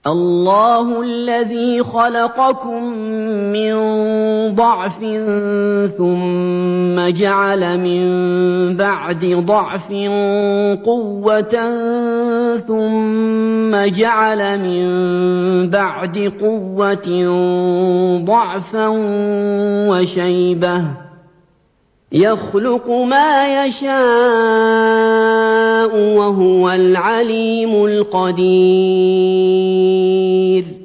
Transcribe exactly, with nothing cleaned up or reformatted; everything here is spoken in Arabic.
اللَّهُ الَّذِي خَلَقَكُم مِّن ضَعْفٍ ثُمَّ جَعَلَ مِن بَعْدِ ضَعْفٍ قُوَّةً ثُمَّ جَعَلَ مِن بَعْدِ قُوَّةٍ ضَعْفًا وَشَيْبَةً ۚ يَخْلُقُ مَا يَشَاءُ ۖ وَهُوَ الْعَلِيمُ الْقَدِيرُ